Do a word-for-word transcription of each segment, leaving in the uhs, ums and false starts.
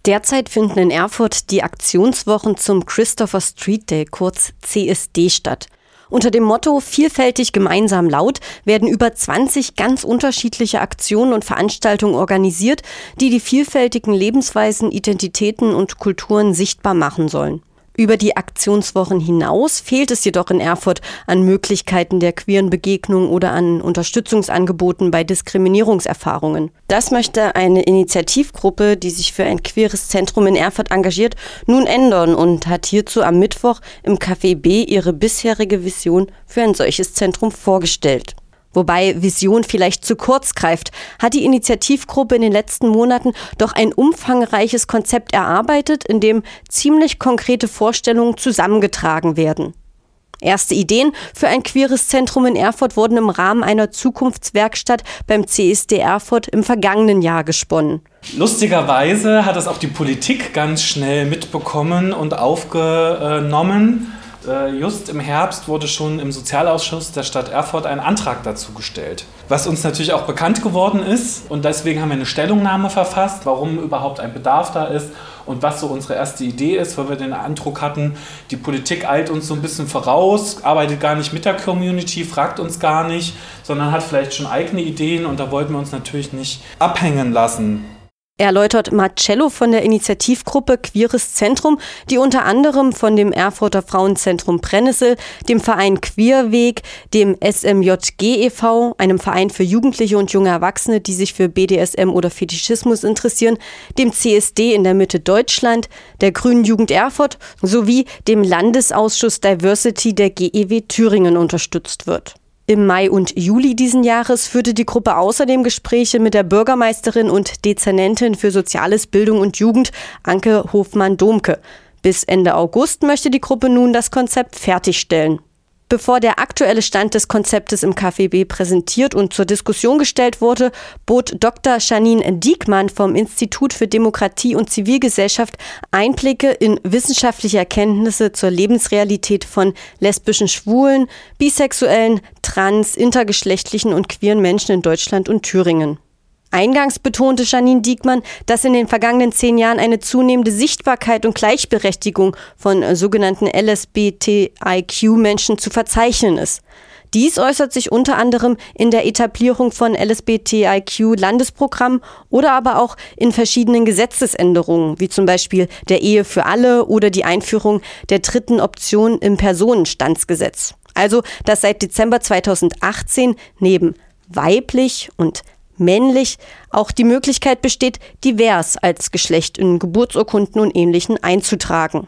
Derzeit finden in Erfurt die Aktionswochen zum Christopher Street Day, kurz C S D, statt. Unter dem Motto »Vielfältig gemeinsam laut« werden über zwanzig ganz unterschiedliche Aktionen und Veranstaltungen organisiert, die die vielfältigen Lebensweisen, Identitäten und Kulturen sichtbar machen sollen. Über die Aktionswochen hinaus fehlt es jedoch in Erfurt an Möglichkeiten der queeren Begegnung oder an Unterstützungsangeboten bei Diskriminierungserfahrungen. Das möchte eine Initiativgruppe, die sich für ein queeres Zentrum in Erfurt engagiert, nun ändern und hat hierzu am Mittwoch im Café B ihre bisherige Vision für ein solches Zentrum vorgestellt. Wobei Vision vielleicht zu kurz greift, hat die Initiativgruppe in den letzten Monaten doch ein umfangreiches Konzept erarbeitet, in dem ziemlich konkrete Vorstellungen zusammengetragen werden. Erste Ideen für ein queeres Zentrum in Erfurt wurden im Rahmen einer Zukunftswerkstatt beim C S D Erfurt im vergangenen Jahr gesponnen. Lustigerweise hat es auch die Politik ganz schnell mitbekommen und aufgenommen. Just im Herbst wurde schon im Sozialausschuss der Stadt Erfurt ein Antrag dazu gestellt, was uns natürlich auch bekannt geworden ist. Und deswegen haben wir eine Stellungnahme verfasst, warum überhaupt ein Bedarf da ist und was so unsere erste Idee ist, weil wir den Eindruck hatten, die Politik eilt uns so ein bisschen voraus, arbeitet gar nicht mit der Community, fragt uns gar nicht, sondern hat vielleicht schon eigene Ideen und da wollten wir uns natürlich nicht abhängen lassen. Erläutert Marcello von der Initiativgruppe Queeres Zentrum, die unter anderem von dem Erfurter Frauenzentrum Brennnessel, dem Verein Queerweg, dem S M J G e V, einem Verein für Jugendliche und junge Erwachsene, die sich für B D S M oder Fetischismus interessieren, dem C S D in der Mitte Deutschland, der Grünen Jugend Erfurt sowie dem Landesausschuss Diversity der G E W Thüringen unterstützt wird. Im Mai und Juli diesen Jahres führte die Gruppe außerdem Gespräche mit der Bürgermeisterin und Dezernentin für Soziales, Bildung und Jugend, Anke Hofmann-Domke. Bis Ende August möchte die Gruppe nun das Konzept fertigstellen. Bevor der aktuelle Stand des Konzeptes im Café B präsentiert und zur Diskussion gestellt wurde, bot Doktor Janine Diekmann vom Institut für Demokratie und Zivilgesellschaft Einblicke in wissenschaftliche Erkenntnisse zur Lebensrealität von lesbischen, schwulen, bisexuellen, trans, intergeschlechtlichen und queeren Menschen in Deutschland und Thüringen. Eingangs betonte Janine Diekmann, dass in den vergangenen zehn Jahren eine zunehmende Sichtbarkeit und Gleichberechtigung von äh, sogenannten L S B T I Q-Menschen zu verzeichnen ist. Dies äußert sich unter anderem in der Etablierung von L S B T I Q-Landesprogrammen oder aber auch in verschiedenen Gesetzesänderungen, wie zum Beispiel der Ehe für alle oder die Einführung der dritten Option im Personenstandsgesetz. Also, dass seit Dezember zweitausendachtzehn neben weiblich und männlich auch die Möglichkeit besteht, divers als Geschlecht in Geburtsurkunden und Ähnlichem einzutragen.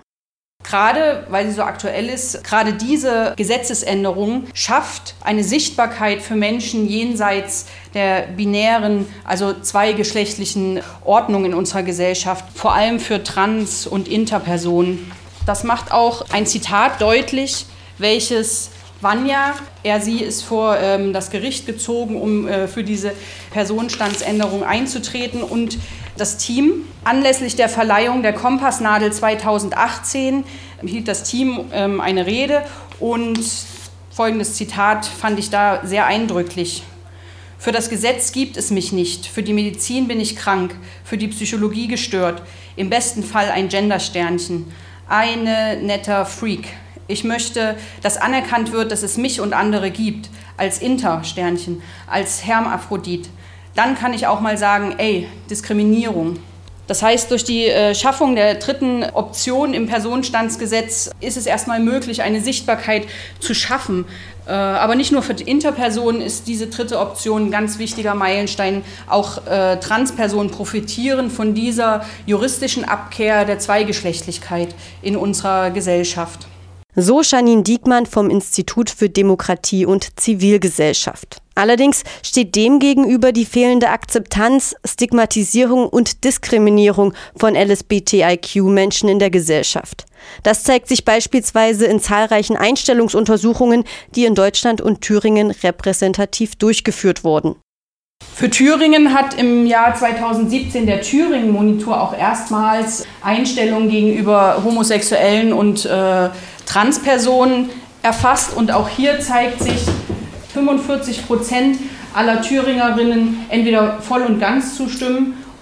Gerade weil sie so aktuell ist, gerade diese Gesetzesänderung schafft eine Sichtbarkeit für Menschen jenseits der binären, also zweigeschlechtlichen Ordnung in unserer Gesellschaft, vor allem für Trans- und Interpersonen. Das macht auch ein Zitat deutlich, welches Vanja, er, sie ist vor ähm, das Gericht gezogen, um äh, für diese Personenstandsänderung einzutreten. Und das Team, anlässlich der Verleihung der Kompassnadel zweitausendachtzehn, hielt das Team ähm, eine Rede. Und folgendes Zitat fand ich da sehr eindrücklich. Für das Gesetz gibt es mich nicht, für die Medizin bin ich krank, für die Psychologie gestört, im besten Fall ein Gendersternchen, eine netter Freak. Ich möchte, dass anerkannt wird, dass es mich und andere gibt, als Inter-Sternchen, als Hermaphrodit. Dann kann ich auch mal sagen, ey, Diskriminierung. Das heißt, durch die äh, Schaffung der dritten Option im Personenstandsgesetz ist es erstmal möglich, eine Sichtbarkeit zu schaffen. Äh, aber nicht nur für die Interpersonen ist diese dritte Option ein ganz wichtiger Meilenstein. Auch äh, Transpersonen profitieren von dieser juristischen Abkehr der Zweigeschlechtlichkeit in unserer Gesellschaft. So Janine Diekmann vom Institut für Demokratie und Zivilgesellschaft. Allerdings steht dem gegenüber die fehlende Akzeptanz, Stigmatisierung und Diskriminierung von L S B T I Q-Menschen in der Gesellschaft. Das zeigt sich beispielsweise in zahlreichen Einstellungsuntersuchungen, die in Deutschland und Thüringen repräsentativ durchgeführt wurden. Für Thüringen hat im Jahr zweitausendsiebzehn der Thüringen-Monitor auch erstmals Einstellungen gegenüber homosexuellen und äh, Transpersonen erfasst. Und auch hier zeigt sich, fünfundvierzig Prozent aller Thüringerinnen entweder voll und ganz zustimmen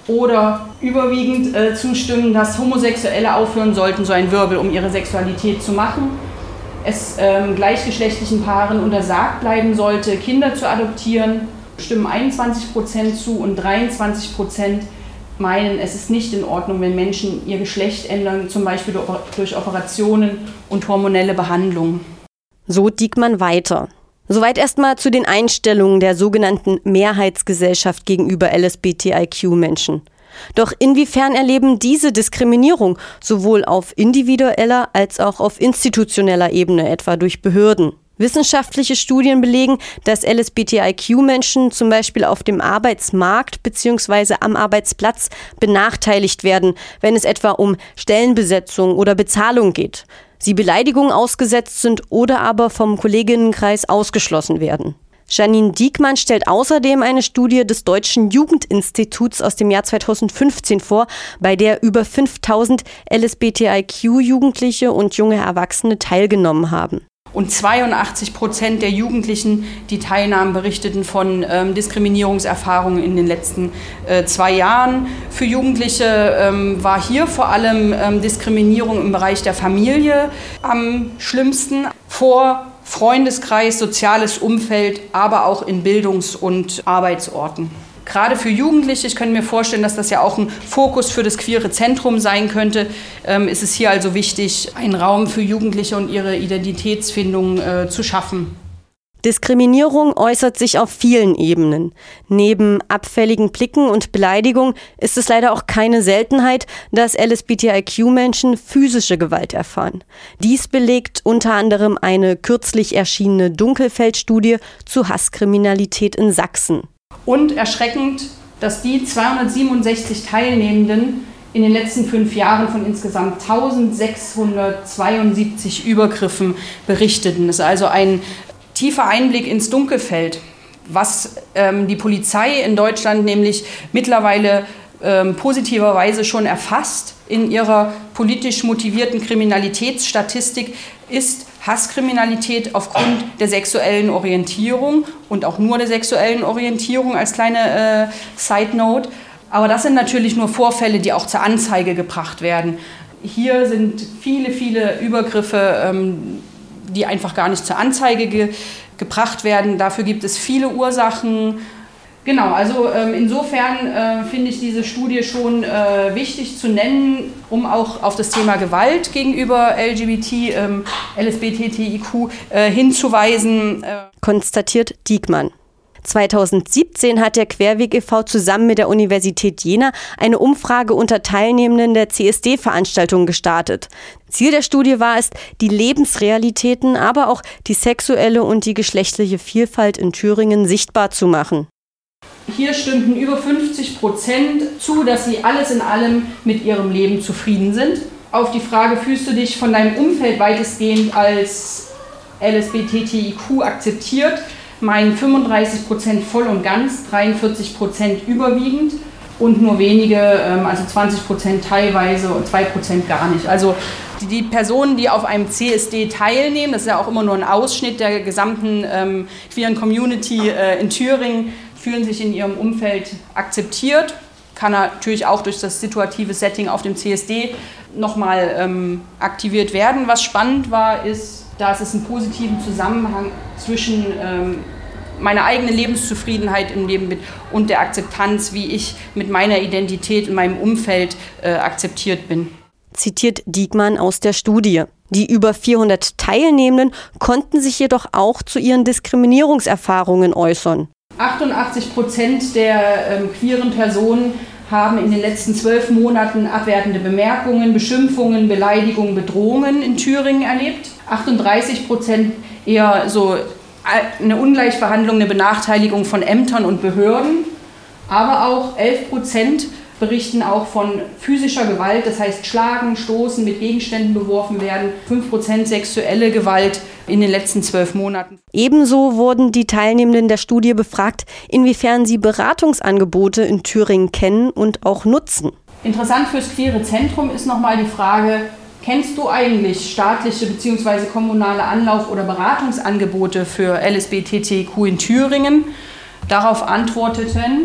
oder überwiegend äh, zustimmen, dass Homosexuelle aufhören sollten, so ein Wirbel um ihre Sexualität zu machen. Es ähm, gleichgeschlechtlichen Paaren untersagt bleiben sollte, Kinder zu adoptieren, stimmen einundzwanzig Prozent zu und dreiundzwanzig Prozent meinen, es ist nicht in Ordnung, wenn Menschen ihr Geschlecht ändern, zum Beispiel durch Operationen und hormonelle Behandlungen. So Diekmann weiter. Soweit erstmal zu den Einstellungen der sogenannten Mehrheitsgesellschaft gegenüber L S B T I Q-Menschen. Doch inwiefern erleben diese Diskriminierung sowohl auf individueller als auch auf institutioneller Ebene, etwa durch Behörden? Wissenschaftliche Studien belegen, dass L S B T I Q-Menschen zum Beispiel auf dem Arbeitsmarkt bzw. am Arbeitsplatz benachteiligt werden, wenn es etwa um Stellenbesetzung oder Bezahlung geht. Sie Beleidigungen ausgesetzt sind oder aber vom Kolleginnenkreis ausgeschlossen werden. Janine Diekmann stellt außerdem eine Studie des Deutschen Jugendinstituts aus dem Jahr zweitausendfünfzehn vor, bei der über fünftausend L S B T I Q-Jugendliche und junge Erwachsene teilgenommen haben. Und zweiundachtzig Prozent der Jugendlichen, die teilnahmen, berichteten von ähm, Diskriminierungserfahrungen in den letzten äh, zwei Jahren. Für Jugendliche ähm, war hier vor allem ähm, Diskriminierung im Bereich der Familie am schlimmsten, vor Freundeskreis, soziales Umfeld, aber auch in Bildungs- und Arbeitsorten. Gerade für Jugendliche, ich könnte mir vorstellen, dass das ja auch ein Fokus für das queere Zentrum sein könnte, ähm, ist es hier also wichtig, einen Raum für Jugendliche und ihre Identitätsfindung äh, zu schaffen. Diskriminierung äußert sich auf vielen Ebenen. Neben abfälligen Blicken und Beleidigungen ist es leider auch keine Seltenheit, dass L S B T I Q-Menschen physische Gewalt erfahren. Dies belegt unter anderem eine kürzlich erschienene Dunkelfeld-Studie zu Hasskriminalität in Sachsen. Und erschreckend, dass die zweihundertsiebenundsechzig Teilnehmenden in den letzten fünf Jahren von insgesamt eintausendsechshundertzweiundsiebzig Übergriffen berichteten. Das ist also ein tiefer Einblick ins Dunkelfeld, was ähm, die Polizei in Deutschland nämlich mittlerweile ähm, positiverweise schon erfasst in ihrer politisch motivierten Kriminalitätsstatistik, ist Hasskriminalität aufgrund der sexuellen Orientierung und auch nur der sexuellen Orientierung als kleine äh, Side Note. Aber das sind natürlich nur Vorfälle, die auch zur Anzeige gebracht werden. Hier sind viele, viele Übergriffe, ähm, die einfach gar nicht zur Anzeige ge- gebracht werden. Dafür gibt es viele Ursachen. Genau, also ähm, insofern äh, finde ich diese Studie schon äh, wichtig zu nennen, um auch auf das Thema Gewalt gegenüber L G B T, ähm, L S B T T I Q äh, hinzuweisen. Äh. Konstatiert Diekmann. zweitausendsiebzehn hat der Querweg e V zusammen mit der Universität Jena eine Umfrage unter Teilnehmenden der C S D-Veranstaltung gestartet. Ziel der Studie war es, die Lebensrealitäten, aber auch die sexuelle und die geschlechtliche Vielfalt in Thüringen sichtbar zu machen. Hier stimmten über fünfzig Prozent zu, dass sie alles in allem mit ihrem Leben zufrieden sind. Auf die Frage, fühlst du dich von deinem Umfeld weitestgehend als L S B T T I Q akzeptiert, meinen fünfunddreißig Prozent voll und ganz, dreiundvierzig Prozent überwiegend und nur wenige, also zwanzig Prozent teilweise und zwei Prozent gar nicht. Also die Personen, die auf einem C S D teilnehmen, das ist ja auch immer nur ein Ausschnitt der gesamten ähm, queeren Community äh, in Thüringen, fühlen sich in ihrem Umfeld akzeptiert. Kann natürlich auch durch das situative Setting auf dem C S D nochmal ähm, aktiviert werden. Was spannend war, ist, dass es einen positiven Zusammenhang zwischen ähm, meiner eigenen Lebenszufriedenheit im Leben mit und der Akzeptanz, wie ich mit meiner Identität in meinem Umfeld äh, akzeptiert bin. Zitiert Diekmann aus der Studie. Die über vierhundert Teilnehmenden konnten sich jedoch auch zu ihren Diskriminierungserfahrungen äußern. achtundachtzig Prozent der ähm, queeren Personen haben in den letzten zwölf Monaten abwertende Bemerkungen, Beschimpfungen, Beleidigungen, Bedrohungen in Thüringen erlebt. achtunddreißig Prozent eher so eine Ungleichbehandlung, eine Benachteiligung von Ämtern und Behörden. Aber auch elf Prozent berichten auch von physischer Gewalt, das heißt Schlagen, Stoßen, mit Gegenständen beworfen werden. fünf Prozent sexuelle Gewalt in den letzten zwölf Monaten. Ebenso wurden die Teilnehmenden der Studie befragt, inwiefern sie Beratungsangebote in Thüringen kennen und auch nutzen. Interessant fürs queere Zentrum ist nochmal die Frage, kennst du eigentlich staatliche bzw. kommunale Anlauf- oder Beratungsangebote für L S B T T I Q in Thüringen? Darauf antworteten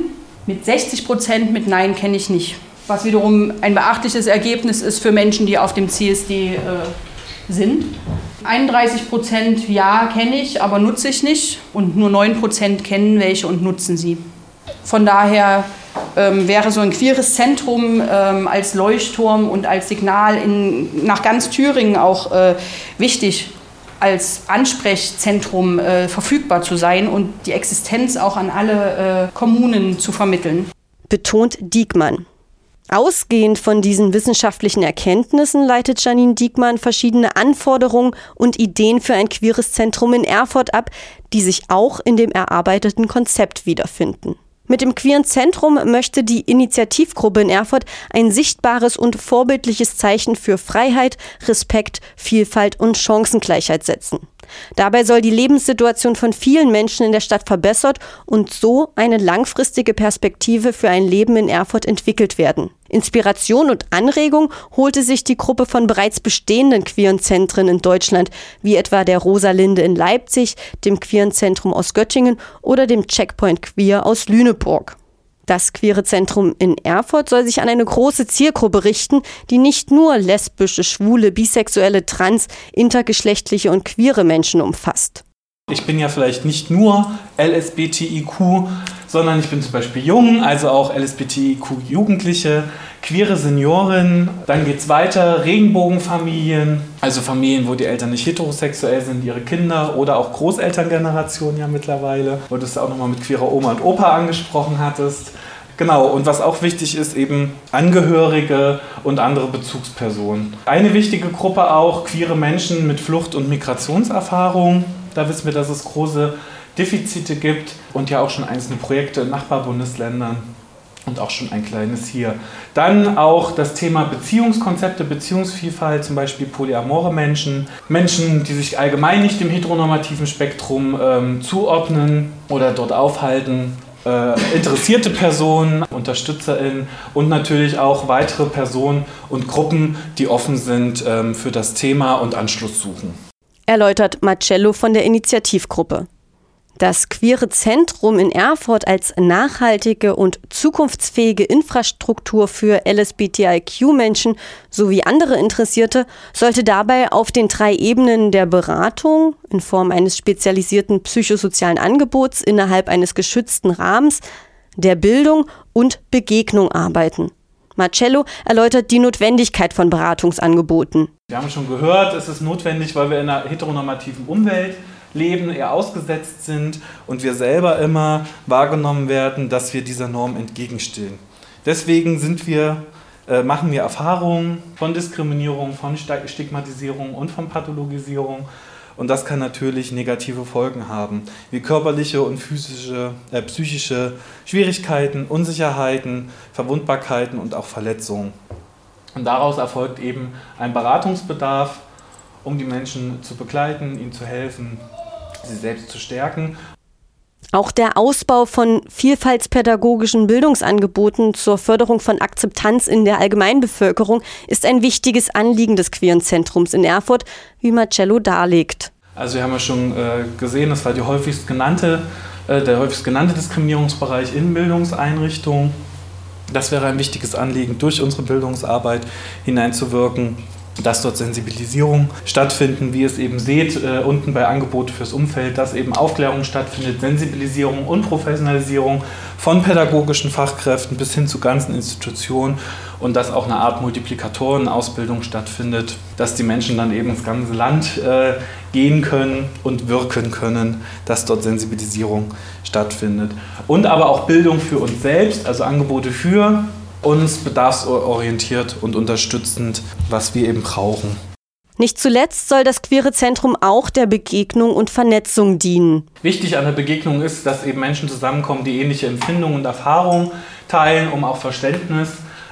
Mit sechzig Prozent mit Nein kenne ich nicht. Was wiederum ein beachtliches Ergebnis ist für Menschen, die auf dem C S D äh, sind. einunddreißig Prozent ja kenne ich, aber nutze ich nicht. Und nur neun Prozent kennen welche und nutzen sie. Von daher ähm, wäre so ein queeres Zentrum ähm, als Leuchtturm und als Signal in, nach ganz Thüringen auch äh, wichtig, als Ansprechzentrum äh, verfügbar zu sein und die Existenz auch an alle äh, Kommunen zu vermitteln. Betont Diekmann. Ausgehend von diesen wissenschaftlichen Erkenntnissen leitet Janine Diekmann verschiedene Anforderungen und Ideen für ein queeres Zentrum in Erfurt ab, die sich auch in dem erarbeiteten Konzept wiederfinden. Mit dem queeren Zentrum möchte die Initiativgruppe in Erfurt ein sichtbares und vorbildliches Zeichen für Freiheit, Respekt, Vielfalt und Chancengleichheit setzen. Dabei soll die Lebenssituation von vielen Menschen in der Stadt verbessert und so eine langfristige Perspektive für ein Leben in Erfurt entwickelt werden. Inspiration und Anregung holte sich die Gruppe von bereits bestehenden queeren Zentren in Deutschland, wie etwa der Rosalinde in Leipzig, dem Queeren Zentrum aus Göttingen oder dem Checkpoint Queer aus Lüneburg. Das Queere Zentrum in Erfurt soll sich an eine große Zielgruppe richten, die nicht nur lesbische, schwule, bisexuelle, trans, intergeschlechtliche und queere Menschen umfasst. Ich bin ja vielleicht nicht nur L S B T I Q, sondern ich bin zum Beispiel jung, also auch L S B T I Q-Jugendliche, queere Senioren. Dann geht es weiter, Regenbogenfamilien, also Familien, wo die Eltern nicht heterosexuell sind, ihre Kinder oder auch Großelterngenerationen ja mittlerweile, wo du es auch nochmal mit queerer Oma und Opa angesprochen hattest. Genau, und was auch wichtig ist, eben Angehörige und andere Bezugspersonen. Eine wichtige Gruppe auch, queere Menschen mit Flucht- und Migrationserfahrung. Da wissen wir, dass es große Defizite gibt und ja auch schon einzelne Projekte in Nachbarbundesländern und auch schon ein kleines hier. Dann auch das Thema Beziehungskonzepte, Beziehungsvielfalt, zum Beispiel polyamore Menschen, Menschen, die sich allgemein nicht dem heteronormativen Spektrum ähm, zuordnen oder dort aufhalten, äh, interessierte Personen, UnterstützerInnen und natürlich auch weitere Personen und Gruppen, die offen sind ähm, für das Thema und Anschluss suchen. Erläutert Marcello von der Initiativgruppe. Das Queere Zentrum in Erfurt als nachhaltige und zukunftsfähige Infrastruktur für L S B T I Q-Menschen sowie andere Interessierte sollte dabei auf den drei Ebenen der Beratung in Form eines spezialisierten psychosozialen Angebots innerhalb eines geschützten Rahmens, der Bildung und Begegnung arbeiten. Marcello erläutert die Notwendigkeit von Beratungsangeboten. Wir haben schon gehört, es ist notwendig, weil wir in einer heteronormativen Umwelt leben, eher ausgesetzt sind und wir selber immer wahrgenommen werden, dass wir dieser Norm entgegenstehen. Deswegen sind wir, äh, machen wir Erfahrungen von Diskriminierung, von Stigmatisierung und von Pathologisierung. Und das kann natürlich negative Folgen haben, wie körperliche und physische, äh, psychische Schwierigkeiten, Unsicherheiten, Verwundbarkeiten und auch Verletzungen. Und daraus erfolgt eben ein Beratungsbedarf, um die Menschen zu begleiten, ihnen zu helfen, sie selbst zu stärken. Auch der Ausbau von vielfaltspädagogischen Bildungsangeboten zur Förderung von Akzeptanz in der Allgemeinbevölkerung ist ein wichtiges Anliegen des Queeren Zentrums in Erfurt, wie Marcello darlegt. Also wir haben ja schon äh, gesehen, das war die häufigst genannte, äh, der häufigst genannte Diskriminierungsbereich in Bildungseinrichtungen. Das wäre ein wichtiges Anliegen, durch unsere Bildungsarbeit hineinzuwirken, dass dort Sensibilisierung stattfinden, wie ihr es eben seht, äh, unten bei Angebote fürs Umfeld, dass eben Aufklärung stattfindet, Sensibilisierung und Professionalisierung von pädagogischen Fachkräften bis hin zu ganzen Institutionen und dass auch eine Art Multiplikatorenausbildung stattfindet, dass die Menschen dann eben ins ganze Land äh, gehen können und wirken können, dass dort Sensibilisierung stattfindet. Und aber auch Bildung für uns selbst, also Angebote für uns bedarfsorientiert und unterstützend, was wir eben brauchen. Nicht zuletzt soll das Queere Zentrum auch der Begegnung und Vernetzung dienen. Wichtig an der Begegnung ist, dass eben Menschen zusammenkommen, die ähnliche Empfindungen und Erfahrungen teilen, um auch Verständnis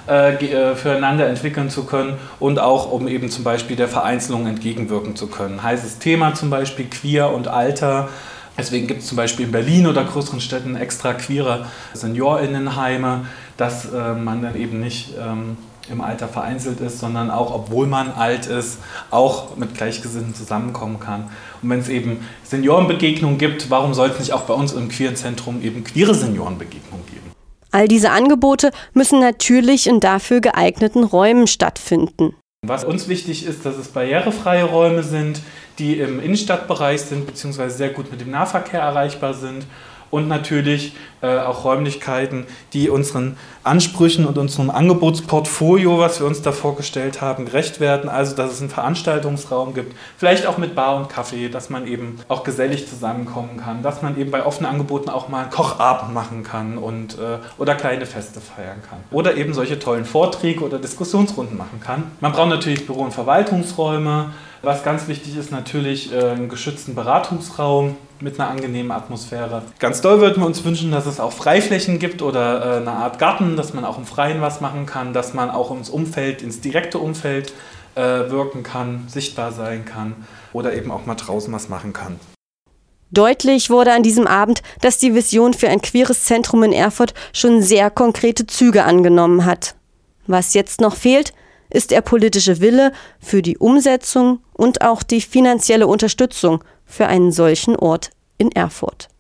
äh, füreinander entwickeln zu können und auch um eben zum Beispiel der Vereinzelung entgegenwirken zu können. Heißes Thema zum Beispiel Queer und Alter. Deswegen gibt es zum Beispiel in Berlin oder größeren Städten extra queere SeniorInnenheime, dass äh, man dann eben nicht ähm, im Alter vereinzelt ist, sondern auch, obwohl man alt ist, auch mit Gleichgesinnten zusammenkommen kann. Und wenn es eben Seniorenbegegnungen gibt, warum soll es nicht auch bei uns im Queeren Zentrum eben queere Seniorenbegegnungen geben? All diese Angebote müssen natürlich in dafür geeigneten Räumen stattfinden. Was uns wichtig ist, dass es barrierefreie Räume sind, die im Innenstadtbereich sind bzw. sehr gut mit dem Nahverkehr erreichbar sind. Und natürlich äh, auch Räumlichkeiten, die unseren Ansprüchen und unserem Angebotsportfolio, was wir uns da vorgestellt haben, gerecht werden. Also, dass es einen Veranstaltungsraum gibt, vielleicht auch mit Bar und Kaffee, dass man eben auch gesellig zusammenkommen kann, dass man eben bei offenen Angeboten auch mal einen Kochabend machen kann und, äh, oder kleine Feste feiern kann. Oder eben solche tollen Vorträge oder Diskussionsrunden machen kann. Man braucht natürlich Büro- und Verwaltungsräume. Was ganz wichtig ist, natürlich äh, einen geschützten Beratungsraum mit einer angenehmen Atmosphäre. Ganz doll würden wir uns wünschen, dass es auch Freiflächen gibt oder äh, eine Art Garten, dass man auch im Freien was machen kann, dass man auch ins Umfeld, ins direkte Umfeld äh, wirken kann, sichtbar sein kann oder eben auch mal draußen was machen kann. Deutlich wurde an diesem Abend, dass die Vision für ein queeres Zentrum in Erfurt schon sehr konkrete Züge angenommen hat. Was jetzt noch fehlt, ist der politische Wille für die Umsetzung und auch die finanzielle Unterstützung für einen solchen Ort in Erfurt.